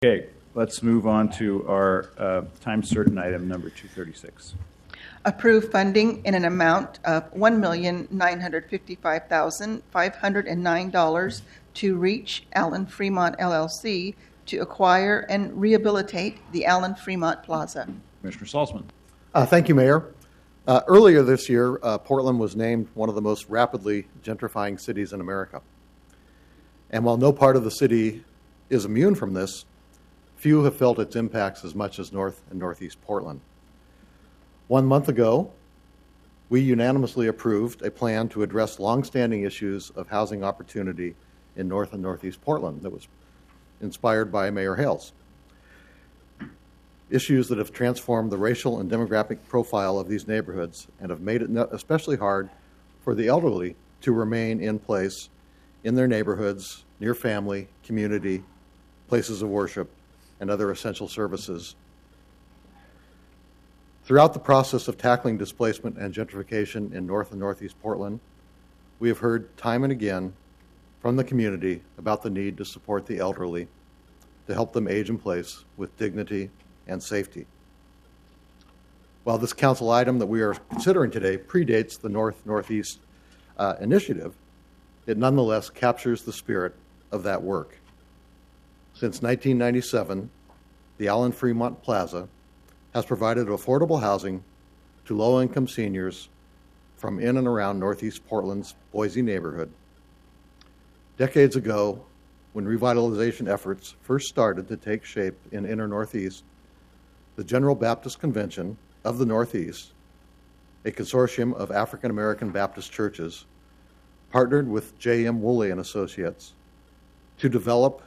Okay, let's move on to our time certain item number 236. Approve funding in an amount of $1,955,509 to Reach Allen Fremont LLC to acquire and rehabilitate the Allen Fremont Plaza. Commissioner Salzman. Thank you, Mayor. Earlier this year, Portland was named one of the most rapidly gentrifying cities in America. And while no part of the city is immune from this, few have felt its impacts as much as North and Northeast Portland. 1 month ago, we unanimously approved a plan to address longstanding issues of housing opportunity in North and Northeast Portland that was inspired by Mayor Hales. Issues that have transformed the racial and demographic profile of these neighborhoods and have made it especially hard for the elderly to remain in place in their neighborhoods, near family, community, places of worship, and other essential services. Throughout the process of tackling displacement and gentrification in North and Northeast Portland, we have heard time and again from the community about the need to support the elderly, to help them age in place with dignity and safety. While this council item that we are considering today predates the North-Northeast initiative, it nonetheless captures the spirit of that work. Since 1997, the Allen Fremont Plaza has provided affordable housing to low-income seniors from in and around Northeast Portland's Boise neighborhood. Decades ago, when revitalization efforts first started to take shape in inner Northeast, the General Baptist Convention of the Northeast, a consortium of African American Baptist churches, partnered with J.M. Woolley and Associates to develop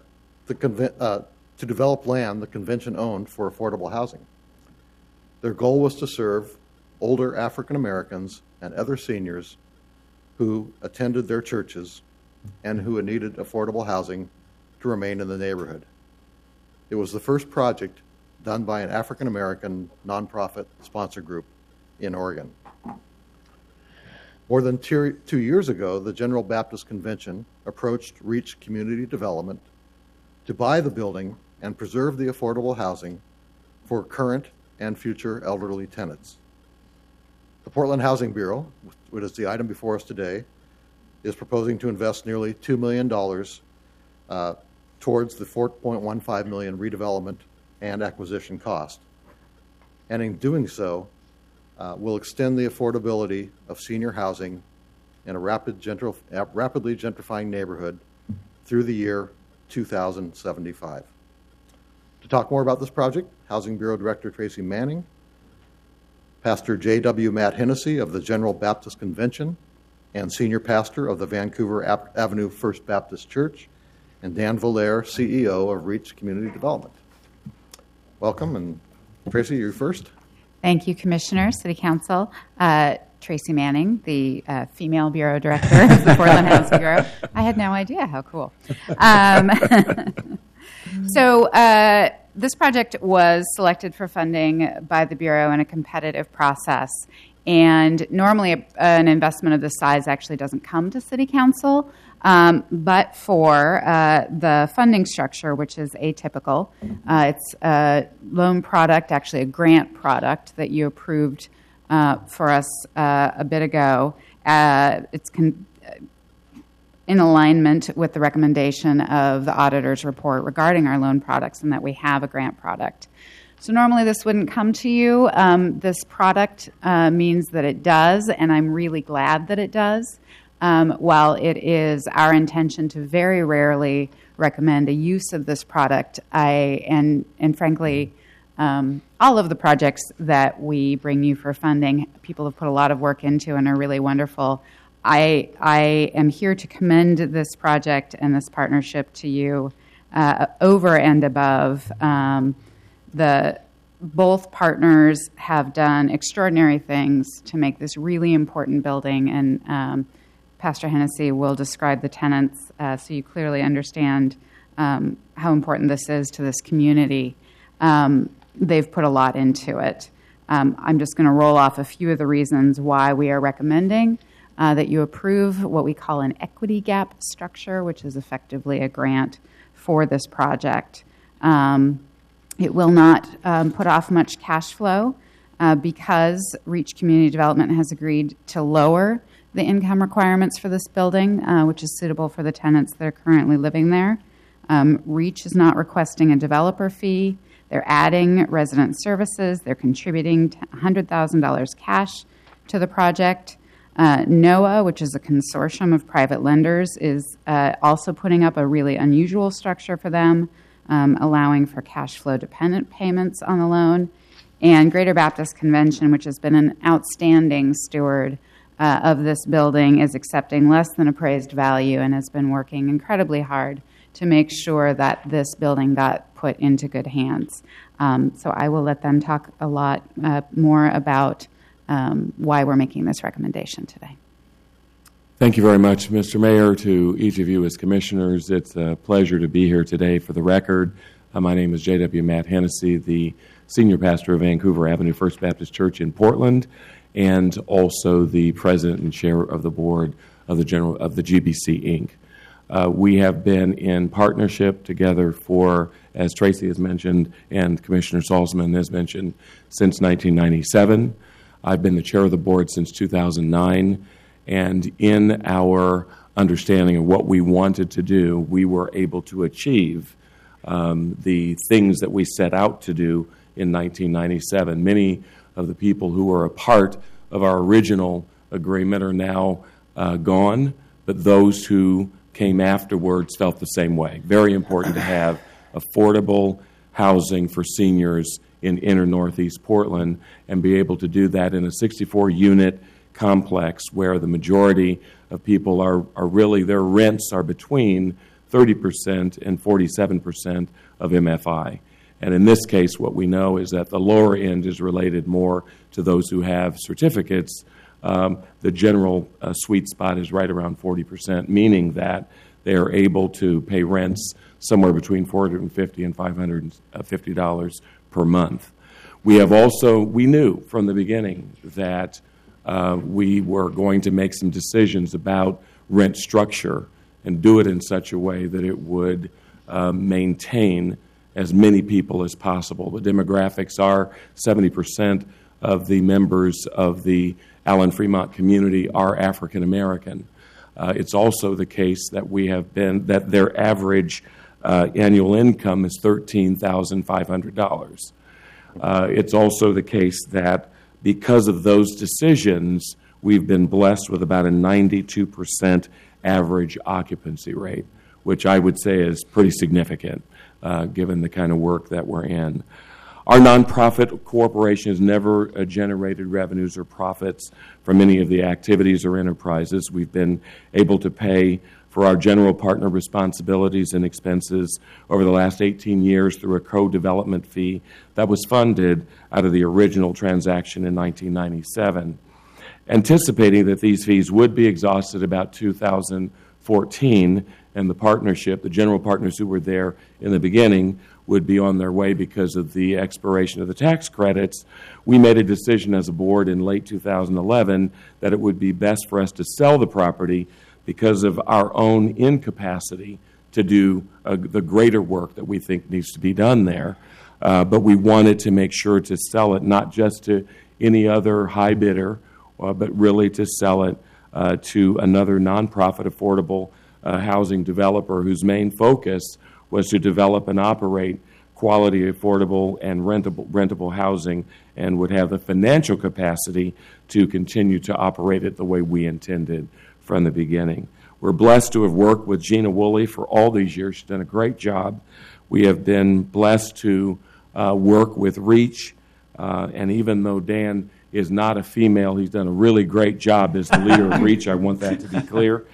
land the convention owned for affordable housing. Their goal was to serve older African Americans and other seniors who attended their churches and who needed affordable housing to remain in the neighborhood. It was the first project done by an African American nonprofit sponsor group in Oregon. More than 2 years ago, the General Baptist Convention approached Reach Community Development to buy the building and preserve the affordable housing for current and future elderly tenants. The Portland Housing Bureau, which is the item before us today, is proposing to invest nearly $2 million towards the $4.15 million redevelopment and acquisition cost. And in doing so, will extend the affordability of senior housing in a rapidly gentrifying neighborhood through the year 2075. To talk more about this project, Housing Bureau Director Tracy Manning, Pastor J.W. Matt Hennessy of the General Baptist Convention and Senior Pastor of the Vancouver Avenue First Baptist Church, and Dan Valere, CEO of Reach Community Development. Welcome, and Tracy, you're first. Thank you, Commissioner, City Council. Tracy Manning, the female Bureau Director of the Portland Housing Bureau. I had no idea. How cool. So this project was selected for funding by the Bureau in a competitive process. And normally an investment of this size actually doesn't come to City Council, but for the funding structure, which is atypical, it's a loan product, actually a grant product that you approved for us a bit ago. It's in alignment with the recommendation of the auditor's report regarding our loan products and that we have a grant product. So normally this wouldn't come to you. This product means that it does, and I'm really glad that it does. While it is our intention to very rarely recommend a use of this product, and frankly, all of the projects that we bring you for funding, people have put a lot of work into and are really wonderful. I am here to commend this project and this partnership to you over and above. Both partners have done extraordinary things to make this really important building, and Pastor Hennessy will describe the tenants so you clearly understand how important this is to this community. They've put a lot into it. I'm just going to roll off a few of the reasons why we are recommending that you approve what we call an equity gap structure, which is effectively a grant for this project. It will not put off much cash flow because Reach Community Development has agreed to lower the income requirements for this building, which is suitable for the tenants that are currently living there. Reach is not requesting a developer fee. They're adding resident services. They're contributing $100,000 cash to the project. NOAA, which is a consortium of private lenders, is also putting up a really unusual structure for them, allowing for cash flow dependent payments on the loan. And Greater Baptist Convention, which has been an outstanding steward of this building, is accepting less than appraised value and has been working incredibly hard to make sure that this building got put into good hands. So I will let them talk a lot more about why we're making this recommendation today. Thank you very much, Mr. Mayor. To each of you as commissioners, it's a pleasure to be here today. For the record, my name is J.W. Matt Hennessy, the senior pastor of Vancouver Avenue First Baptist Church in Portland, and also the president and chair of the board of the GBC Inc. We have been in partnership together for, as Tracy has mentioned and Commissioner Salzman has mentioned, since 1997. I've been the chair of the board since 2009, and in our understanding of what we wanted to do, we were able to achieve the things that we set out to do in 1997. Many of the people who were a part of our original agreement are now gone, but those who came afterwards felt the same way. Very important to have affordable housing for seniors in inner Northeast Portland and be able to do that in a 64-unit complex where the majority of people are really, their rents are between 30% and 47% of MFI. And in this case, what we know is that the lower end is related more to those who have certificates. The general sweet spot is right around 40%, meaning that they are able to pay rents somewhere between $450 and $550 per month. We knew from the beginning that we were going to make some decisions about rent structure and do it in such a way that it would maintain as many people as possible. The demographics are 70% of the members of the Allen Fremont community are African American. It's also the case that that their average annual income is $13,500. It's also the case that because of those decisions, we've been blessed with about a 92% average occupancy rate, which I would say is pretty significant given the kind of work that we're in. Our nonprofit corporation has never generated revenues or profits from any of the activities or enterprises. We've been able to pay for our general partner responsibilities and expenses over the last 18 years through a co-development fee that was funded out of the original transaction in 1997. Anticipating that these fees would be exhausted about 2014, and the partnership, the general partners who were there in the beginning, would be on their way because of the expiration of the tax credits, we made a decision as a board in late 2011 that it would be best for us to sell the property because of our own incapacity to do the greater work that we think needs to be done there. But we wanted to make sure to sell it not just to any other high bidder, but really to sell it to another nonprofit affordable housing developer whose main focus was to develop and operate quality, affordable, and rentable housing, and would have the financial capacity to continue to operate it the way we intended from the beginning. We're blessed to have worked with Gina Woolley for all these years. She's done a great job. We have been blessed to work with Reach, and even though Dan is not a female, he's done a really great job as the leader of Reach. I want that to be clear.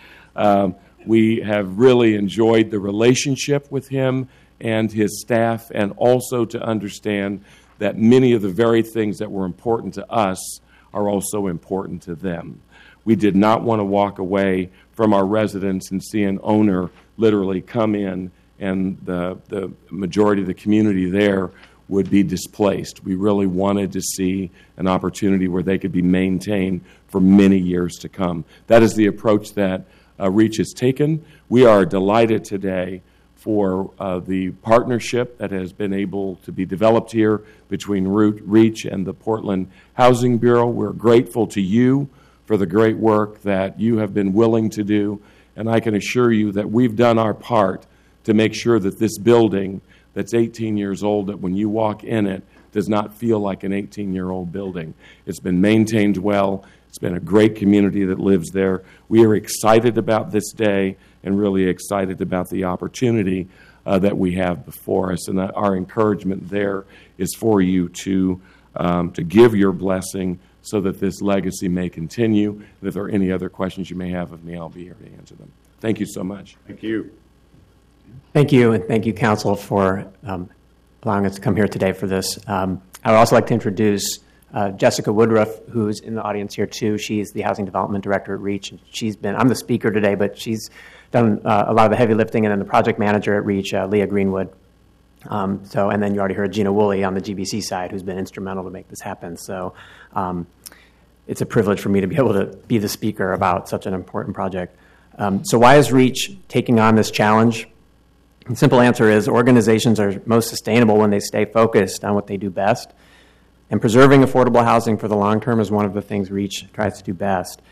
We have really enjoyed the relationship with him and his staff, and also to understand that many of the very things that were important to us are also important to them. We did not want to walk away from our residents and see an owner literally come in and the majority of the community there would be displaced. We really wanted to see an opportunity where they could be maintained for many years to come. That is the approach that Reach has taken. We are delighted today for the partnership that has been able to be developed here between REACH and the Portland Housing Bureau. We're grateful to you for the great work that you have been willing to do, and I can assure you that we've done our part to make sure that this building that's 18 years old, that when you walk in it, does not feel like an 18-year-old building. It's been maintained well. It's been a great community that lives there. We are excited about this day and really excited about the opportunity that we have before us. And our encouragement there is for you to give your blessing so that this legacy may continue. And if there are any other questions you may have of me, I'll be here to answer them. Thank you so much. Thank you. Thank you, and thank you, Council, for allowing us to come here today for this. I would also like to introduce Jessica Woodruff, who's in the audience here too. She's the Housing Development Director at REACH. I'm the speaker today, but she's done a lot of the heavy lifting, and then the project manager at REACH, Leah Greenwood. And then you already heard Gina Woolley on the GBC side, who's been instrumental to make this happen. So it's a privilege for me to be able to be the speaker about such an important project. So why is REACH taking on this challenge? The simple answer is organizations are most sustainable when they stay focused on what they do best. And preserving affordable housing for the long term is one of the things REACH tries to do best.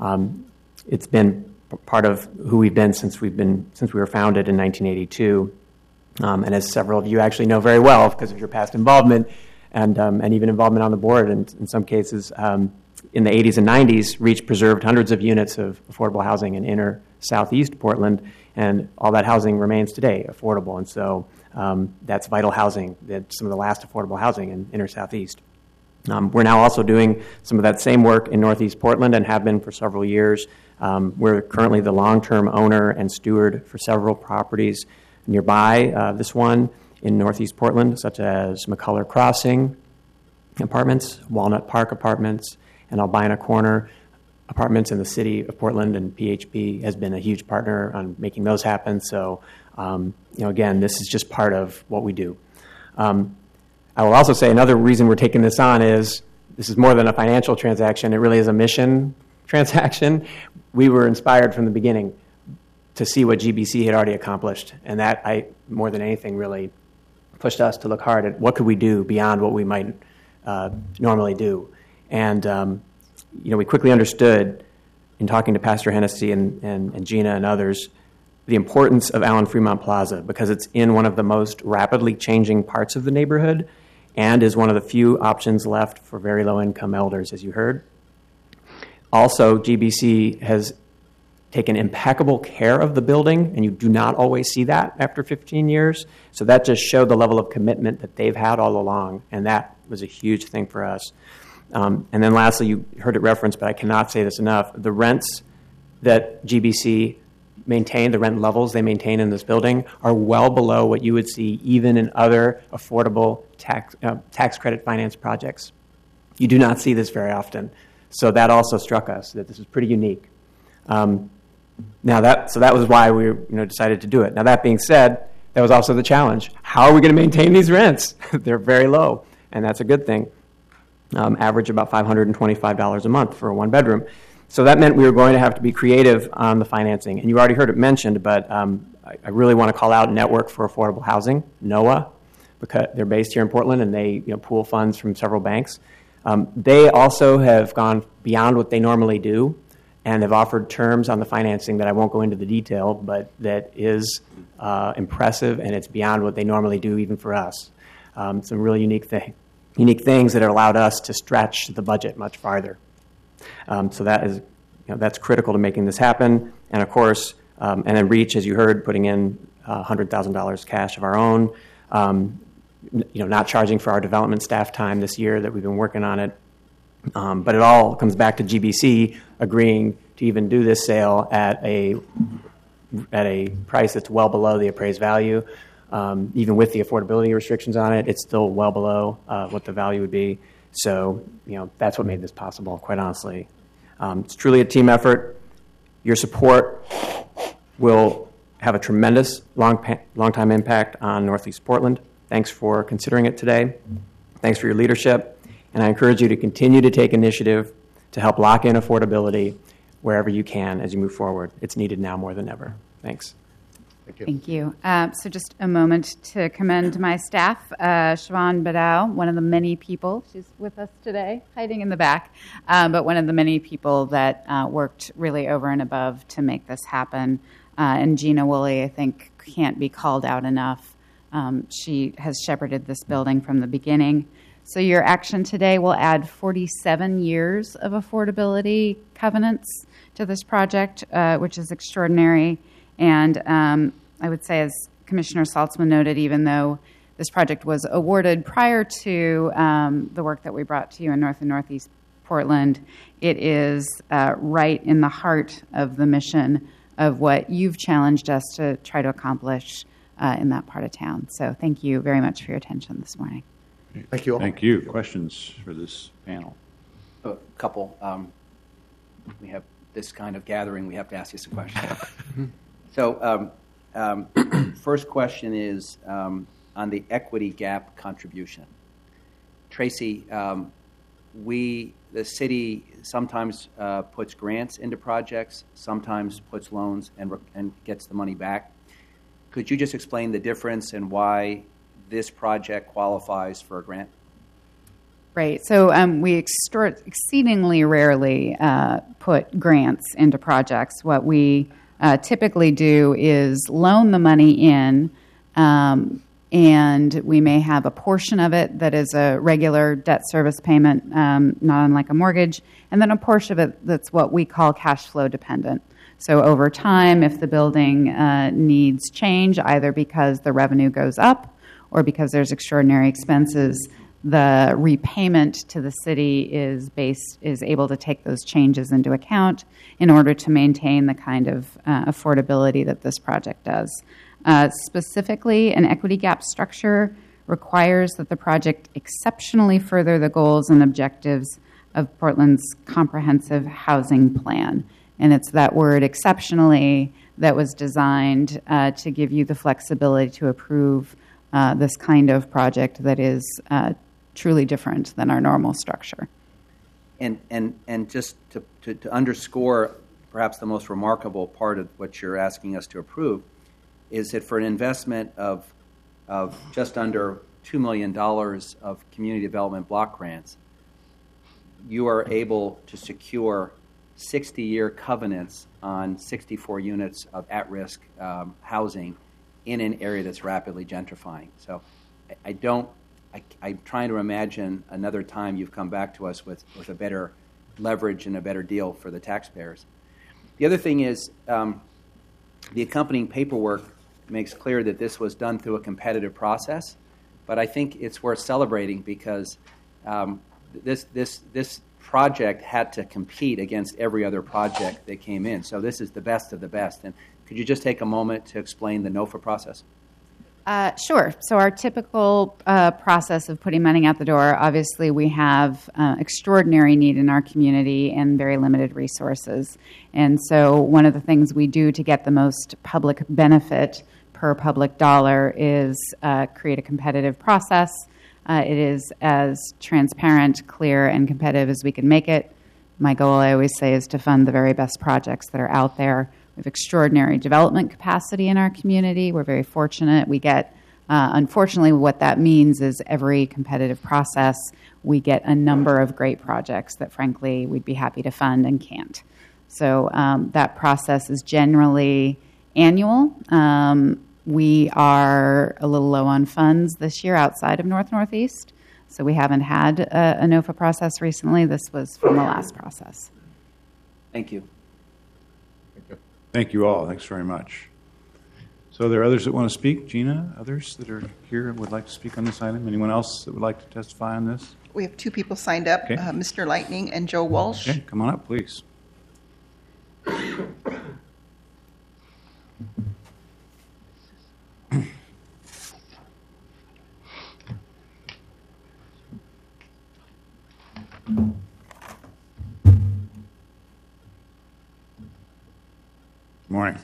It's been part of who we've been since we were founded in 1982. And as several of you actually know very well because of your past involvement and even involvement on the board, and in some cases in the 80s and 90s, REACH preserved hundreds of units of affordable housing in inner southeast Portland, and all that housing remains today affordable. And so that's vital housing, that's some of the last affordable housing in inner southeast. We're now also doing some of that same work in northeast Portland and have been for several years. We're currently the long-term owner and steward for several properties nearby this one in northeast Portland, such as McCullough Crossing Apartments, Walnut Park Apartments, and Albina Corner Apartments in the city of Portland, and PHP has been a huge partner on making those happen. So, again, this is just part of what we do. I will also say another reason we're taking this on is this is more than a financial transaction. It really is a mission transaction. We were inspired from the beginning to see what GBC had already accomplished, and that, more than anything, really pushed us to look hard at what could we do beyond what we might normally do. And we quickly understood in talking to Pastor Hennessy and Gina and others the importance of Allen Fremont Plaza because it's in one of the most rapidly changing parts of the neighborhood and is one of the few options left for very low-income elders, as you heard. Also, GBC has taken impeccable care of the building, and you do not always see that after 15 years. So that just showed the level of commitment that they've had all along, and that was a huge thing for us. And then lastly, you heard it referenced, but I cannot say this enough, the rents that GBC maintain, the rent levels they maintain in this building are well below what you would see even in other affordable tax credit finance projects. You do not see this very often. So that also struck us, that this is pretty unique. So that was why we decided to do it. Now that being said, that was also the challenge. How are we going to maintain these rents? They're very low, and that's a good thing. Average about $525 a month for a one-bedroom. So that meant we were going to have to be creative on the financing. And you already heard it mentioned, but I really want to call out Network for Affordable Housing, NOAA, because they're based here in Portland, and they pool funds from several banks. They also have gone beyond what they normally do and have offered terms on the financing that I won't go into the detail, but that is impressive, and it's beyond what they normally do even for us. Some really unique things that have allowed us to stretch the budget much farther. So that is, that's critical to making this happen. And of course, and then REACH, as you heard, putting in $100,000 cash of our own. Not charging for our development staff time this year that we've been working on it. But it all comes back to GBC agreeing to even do this sale at a price that's well below the appraised value. Even with the affordability restrictions on it, it's still well below what the value would be. So, that's what made this possible, quite honestly. It's truly a team effort. Your support will have a tremendous long-time impact on Northeast Portland. Thanks for considering it today. Thanks for your leadership. And I encourage you to continue to take initiative to help lock in affordability wherever you can as you move forward. It's needed now more than ever. Thanks. Thank you. So just a moment to commend my staff, Siobhan Badal, one of the many people, she's with us today, hiding in the back, but one of the many people that worked really over and above to make this happen. And Gina Woolley, I think, can't be called out enough. She has shepherded this building from the beginning. So your action today will add 47 years of affordability covenants to this project, which is extraordinary. And I would say, as Commissioner Saltzman noted, even though this project was awarded prior to the work that we brought to you in North and Northeast Portland, it is right in the heart of the mission of what you've challenged us to try to accomplish in that part of town. So thank you very much for your attention this morning. Thank you all. Thank you. Questions for this panel? A couple. We have this kind of gathering. We have to ask you some questions. So, first question is on the equity gap contribution. Tracy, the city sometimes puts grants into projects, sometimes puts loans and gets the money back. Could you just explain the difference and why this project qualifies for a grant? Right. So we exceedingly rarely put grants into projects. What we typically do is loan the money in, and we may have a portion of it that is a regular debt service payment, not unlike a mortgage, and then a portion of it that's what we call cash flow dependent. So over time, if the building needs change, either because the revenue goes up or because there's extraordinary expenses, the repayment to the city is able to take those changes into account in order to maintain the kind of affordability that this project does. Specifically, an equity gap structure requires that the project exceptionally further the goals and objectives of Portland's comprehensive housing plan. And it's that word exceptionally that was designed to give you the flexibility to approve this kind of project that is truly different than our normal structure. And just to underscore perhaps the most remarkable part of what you're asking us to approve is that for an investment of just under $2 million of community development block grants, you are able to secure 60-year covenants on 64 units of at-risk housing in an area that's rapidly gentrifying. So I'm trying to imagine another time you've come back to us with a better leverage and a better deal for the taxpayers. The other thing is the accompanying paperwork makes clear that this was done through a competitive process, but I think it's worth celebrating because this project had to compete against every other project that came in. So this is the best of the best. And could you just take a moment to explain the NOFA process? Sure. So our typical process of putting money out the door, obviously we have extraordinary need in our community and very limited resources. And so one of the things we do to get the most public benefit per public dollar is create a competitive process. It is as transparent, clear, and competitive as we can make it. My goal, I always say, is to fund the very best projects that are out there. We have extraordinary development capacity in our community. We're very fortunate. We get, unfortunately, what that means is every competitive process, we get a number of great projects that, frankly, we'd be happy to fund and can't. So that process is generally annual. We are a little low on funds this year outside of North-Northeast, so we haven't had a NOFA process recently. This was from the last process. Thank you. Thank you all. Thanks very much. So are there others that want to speak? Gina, others that are here and would like to speak on this item? Anyone else that would like to testify on this? We have two people signed up, Okay. Mr. Lightning and Joe Walsh. Okay, come on up, please. Morning.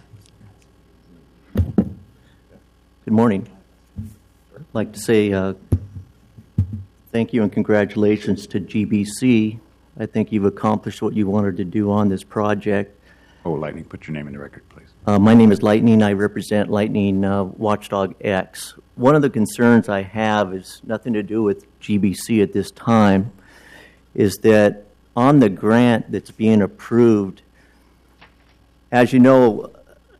Good morning. I'd like to say thank you and congratulations to GBC. I think you've accomplished what you wanted to do on this project. Oh, Lightning, put your name in the record, please. My name is Lightning. I represent Lightning Watchdog X. One of the concerns I have is nothing to do with GBC at this time, is that on the grant that's being approved, as you know,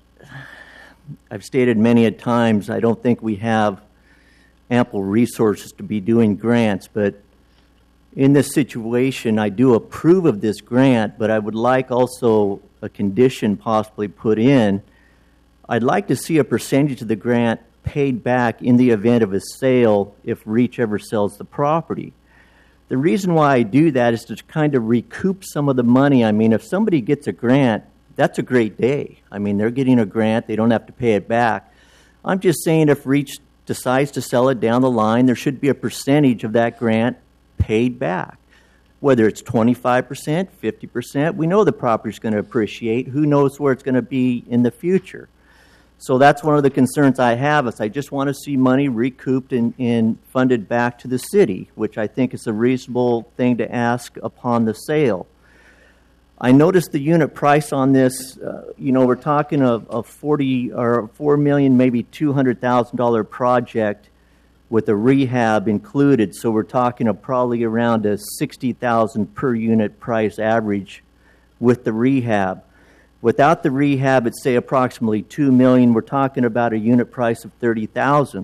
I've stated many a times, I don't think we have ample resources to be doing grants, but in this situation, I do approve of this grant, but I would like also a condition possibly put in. I'd like to see a percentage of the grant paid back in the event of a sale if REACH ever sells the property. The reason why I do that is to kind of recoup some of the money. I mean, if somebody gets a grant, that's a great day. I mean, they're getting a grant. They don't have to pay it back. I'm just saying if REACH decides to sell it down the line, there should be a percentage of that grant paid back. Whether it's 25%, 50%, we know the property's going to appreciate. Who knows where it's going to be in the future? So that's one of the concerns I have, is I just want to see money recouped and funded back to the city, which I think is a reasonable thing to ask upon the sale. I noticed the unit price on this, we're talking a $4 million, maybe $200,000 project with a rehab included, so we're talking probably around a $60,000 per unit price average with the rehab. Without the rehab, it's say approximately $2 million. We're talking about a unit price of $30,000.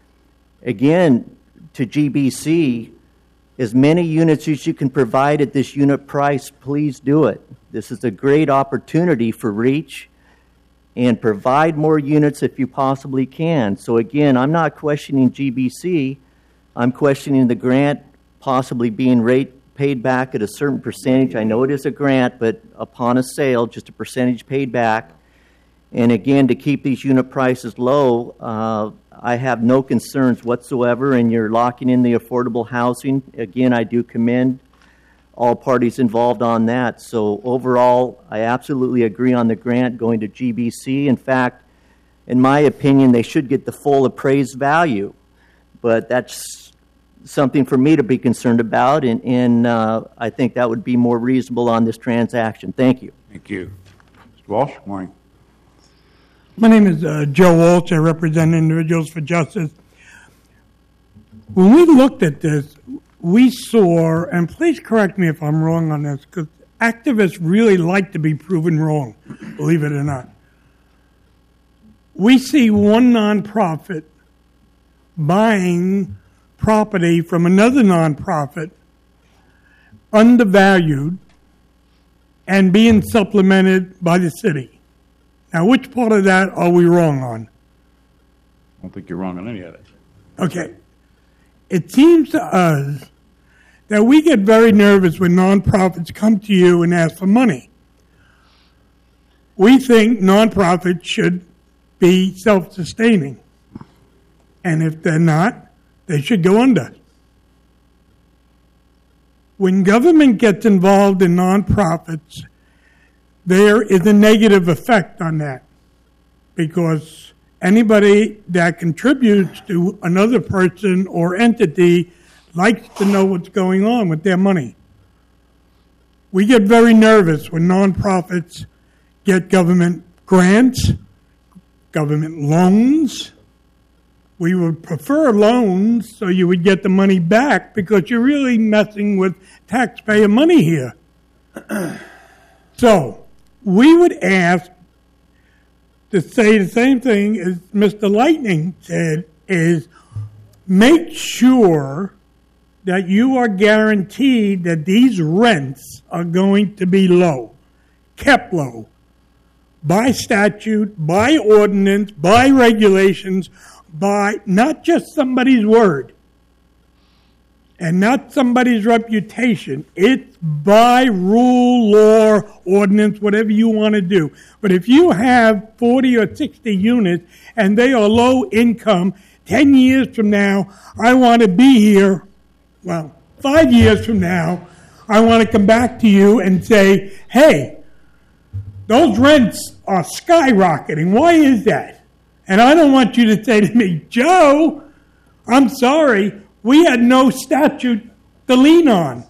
Again, to GBC, as many units as you can provide at this unit price, please do it. This is a great opportunity for REACH, and provide more units if you possibly can. So again, I'm not questioning GBC. I'm questioning the grant possibly being paid back at a certain percentage. I know it is a grant, but upon a sale, just a percentage paid back. And again, to keep these unit prices low, I have no concerns whatsoever, and you're locking in the affordable housing. Again, I do commend all parties involved on that. So overall, I absolutely agree on the grant going to GBC. In fact, in my opinion, they should get the full appraised value. But that's something for me to be concerned about, and I think that would be more reasonable on this transaction. Thank you. Thank you. Mr. Walsh, good morning. My name is Joe Walsh. I represent Individuals for Justice. When we looked at this, we saw, and please correct me if I'm wrong on this, because activists really like to be proven wrong, believe it or not. We see one nonprofit buying property from another nonprofit, undervalued, and being supplemented by the city. Now, which part of that are we wrong on? I don't think you're wrong on any of it. Okay. It seems to us that we get very nervous when nonprofits come to you and ask for money. We think nonprofits should be self-sustaining. And if they're not, they should go under. When government gets involved in nonprofits, there is a negative effect on that, because anybody that contributes to another person or entity likes to know what's going on with their money. We get very nervous when nonprofits get government grants, government loans. We would prefer loans so you would get the money back, because you're really messing with taxpayer money here. So we would ask to say the same thing as Mr. Lightning said, is make sure that you are guaranteed that these rents are going to be low, kept low, by statute, by ordinance, by regulations, by not just somebody's word and not somebody's reputation. It's by rule, law, ordinance, whatever you want to do. But if you have 40 or 60 units and they are low income, 10 years from now, I want to be here. Well, 5 years from now, I want to come back to you and say, hey, those rents are skyrocketing. Why is that? And I don't want you to say to me, Joe, I'm sorry, we had no statute to lean on.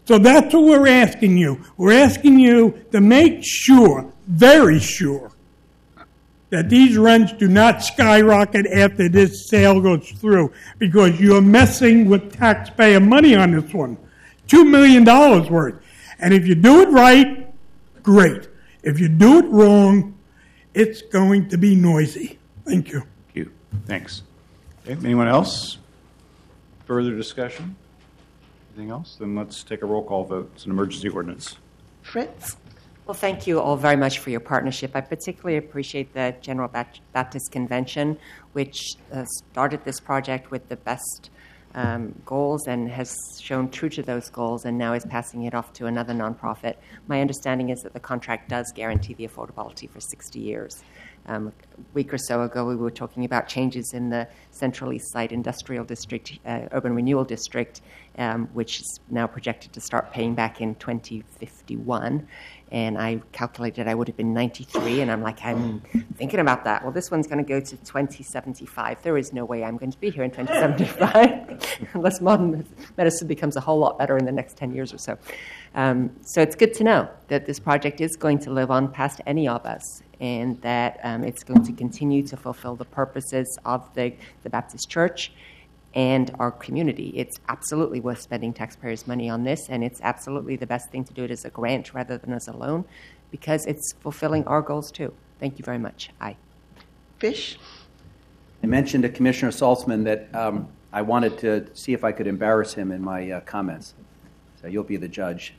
So that's what we're asking you. We're asking you to make sure, very sure, that these rents do not skyrocket after this sale goes through, because you're messing with taxpayer money on this one. $2 million worth. And if you do it right, great. If you do it wrong, it's going to be noisy. Thank you. Thank you. Thanks. Okay, anyone else? Further discussion? Anything else? Then let's take a roll call vote. It's an emergency ordinance. Fritz? Well, thank you all very much for your partnership. I particularly appreciate the General Baptist Convention, which started this project with the best goals and has shown true to those goals, and now is passing it off to another nonprofit. My understanding is that the contract does guarantee the affordability for 60 years. A week or so ago, we were talking about changes in the Central East Side Industrial District, Urban Renewal District, which is now projected to start paying back in 2051. And I calculated I would have been 93, and I'm like, I'm thinking about that. Well, this one's going to go to 2075. There is no way I'm going to be here in 2075 unless modern medicine becomes a whole lot better in the next 10 years or so. So it's good to know that this project is going to live on past any of us, and that it's going to continue to fulfill the purposes of the Baptist Church and our community. It's absolutely worth spending taxpayers' money on this, and it's absolutely the best thing to do it as a grant rather than as a loan, because it's fulfilling our goals too. Thank you very much. Aye. Fish? I mentioned to Commissioner Saltzman that I wanted to see if I could embarrass him in my comments. So you'll be the judge.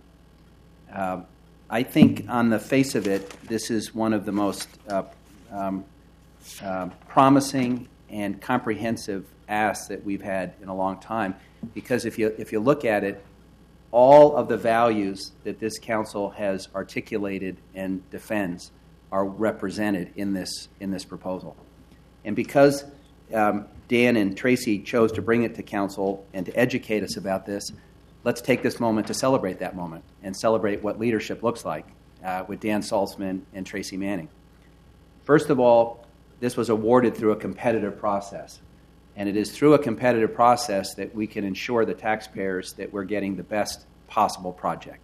I think on the face of it, this is one of the most promising and comprehensive asks that we've had in a long time, because if you look at it, all of the values that this council has articulated and defends are represented in this proposal. And because Dan and Tracy chose to bring it to council and to educate us about this, let's take this moment to celebrate that moment and celebrate what leadership looks like with Dan Saltzman and Tracy Manning. First of all, this was awarded through a competitive process. And it is through a competitive process that we can ensure the taxpayers that we're getting the best possible project.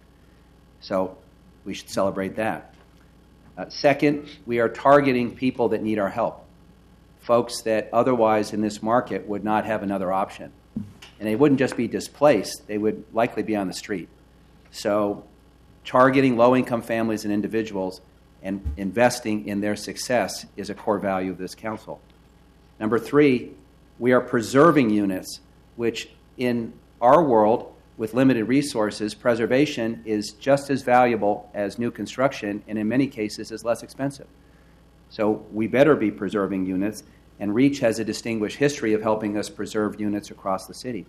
So we should celebrate that. Second, we are targeting people that need our help, folks that otherwise in this market would not have another option. And they wouldn't just be displaced, they would likely be on the street. So targeting low-income families and individuals and investing in their success is a core value of this council. Number three, we are preserving units, which in our world, with limited resources, preservation is just as valuable as new construction, and in many cases is less expensive. So we better be preserving units, and REACH has a distinguished history of helping us preserve units across the city.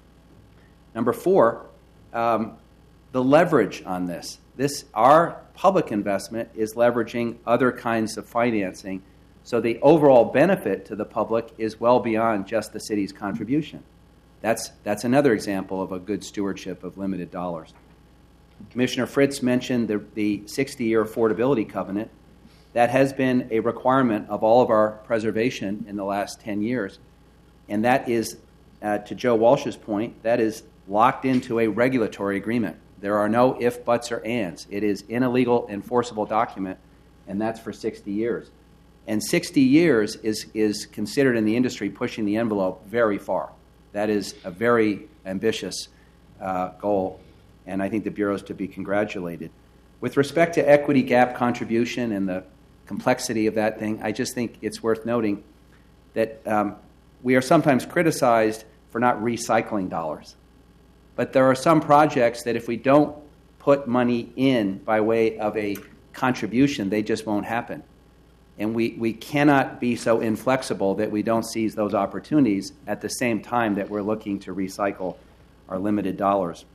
Number four, the leverage on this. Our public investment is leveraging other kinds of financing, so the overall benefit to the public is well beyond just the city's contribution. That's another example of a good stewardship of limited dollars. Commissioner Fritz mentioned the 60-year affordability covenant. That has been a requirement of all of our preservation in the last 10 years. And that is, to Joe Walsh's point, that is locked into a regulatory agreement. There are no ifs, buts, or ands. It is in a legal enforceable document, and that's for 60 years. And 60 years is considered in the industry pushing the envelope very far. That is a very ambitious goal, and I think the Bureau is to be congratulated. With respect to equity gap contribution and the complexity of that thing, I just think it's worth noting that we are sometimes criticized for not recycling dollars. But there are some projects that if we don't put money in by way of a contribution, they just won't happen. And we cannot be so inflexible that we don't seize those opportunities at the same time that we're looking to recycle our limited dollars.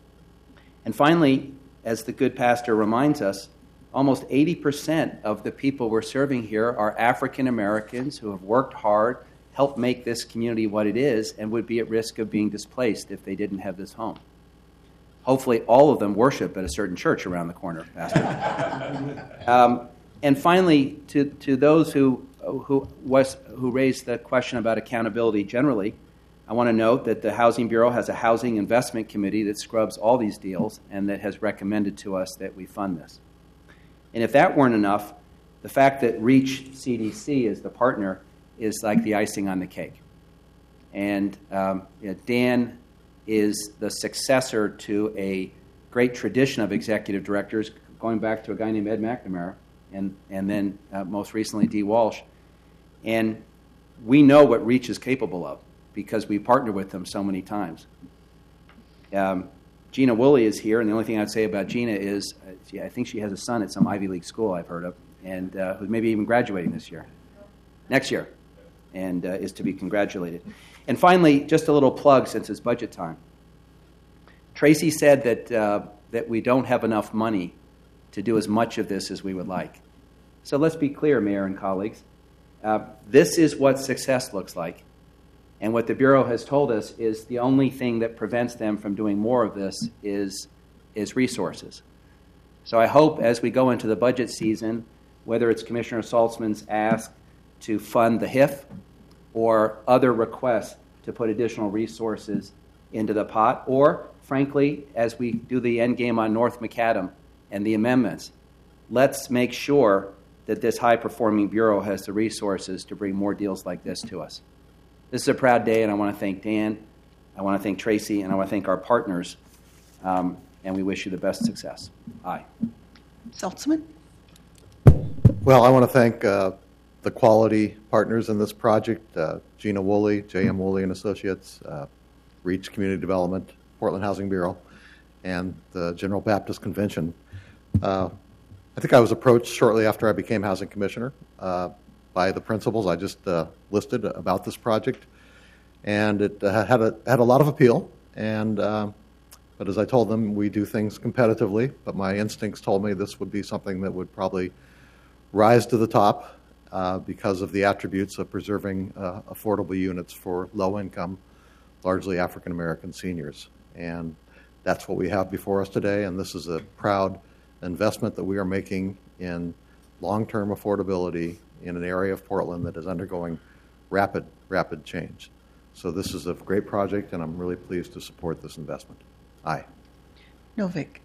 And finally, as the good pastor reminds us, almost 80% of the people we're serving here are African Americans who have worked hard, helped make this community what it is, and would be at risk of being displaced if they didn't have this home. Hopefully all of them worship at a certain church around the corner, Pastor. And finally, to those who raised the question about accountability generally, I want to note that the Housing Bureau has a housing investment committee that scrubs all these deals and that has recommended to us that we fund this. And if that weren't enough, the fact that REACH CDC is the partner is like the icing on the cake. And Dan is the successor to a great tradition of executive directors, going back to a guy named Ed McNamara, and then most recently Dee Walsh. And we know what REACH is capable of because we partner with them so many times. Gina Woolley is here, and the only thing I'd say about Gina is I think she has a son at some Ivy League school I've heard of, and who's maybe even graduating next year, and is to be congratulated. And finally, just a little plug since it's budget time. Tracy said that we don't have enough money to do as much of this as we would like. So let's be clear, Mayor and colleagues. This is what success looks like. And what the Bureau has told us is the only thing that prevents them from doing more of this is resources. So I hope as we go into the budget season, whether it's Commissioner Saltzman's ask to fund the HIF or other requests to put additional resources into the pot, or frankly, as we do the end game on North Macadam and the amendments, let's make sure that this high-performing Bureau has the resources to bring more deals like this to us. This is a proud day, and I want to thank Dan, I want to thank Tracy, and I want to thank our partners, and we wish you the best success. Aye. Saltzman? Well, I want to thank the quality partners in this project, Gina Woolley, J.M. Woolley and Associates, REACH Community Development, Portland Housing Bureau, and the General Baptist Convention. I think I was approached shortly after I became Housing Commissioner by the principals I just listed about this project, and it had a lot of appeal. And but as I told them, we do things competitively. But my instincts told me this would be something that would probably rise to the top because of the attributes of preserving affordable units for low-income, largely African-American seniors. And that's what we have before us today. And this is a proud investment that we are making in long-term affordability in an area of Portland that is undergoing rapid change. So this is a great project, and I'm really pleased to support this investment. Aye. Novik.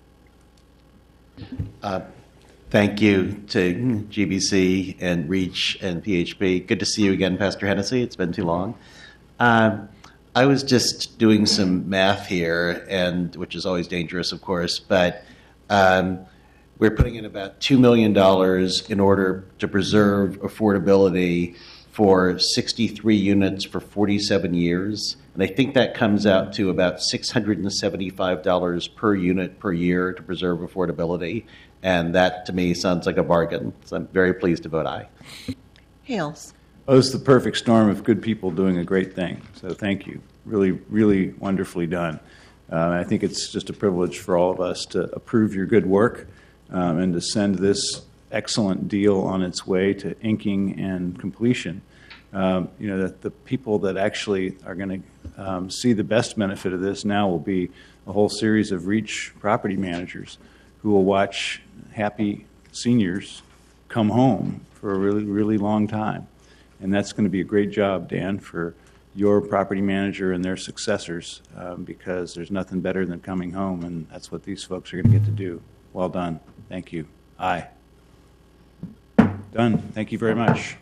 Thank you to GBC and REACH and PHB. Good to see you again, Pastor Hennessy. It's been too long. I was just doing some math here, and which is always dangerous, of course, but we're putting in about $2 million in order to preserve affordability for 63 units for 47 years. And I think that comes out to about $675 per unit per year to preserve affordability. And that, to me, sounds like a bargain. So I'm very pleased to vote aye. Hales. Oh, this is the perfect storm of good people doing a great thing. So thank you. Really, really wonderfully done. I think it's just a privilege for all of us to approve your good work and to send this excellent deal on its way to inking and completion. That the people that actually are going to see the best benefit of this now will be a whole series of REACH property managers who will watch happy seniors come home for a really, really long time. And that's going to be a great job, Dan, for your property manager and their successors, because there's nothing better than coming home, and that's what these folks are going to get to do. Well done. Thank you. Aye. Done. Thank you very much.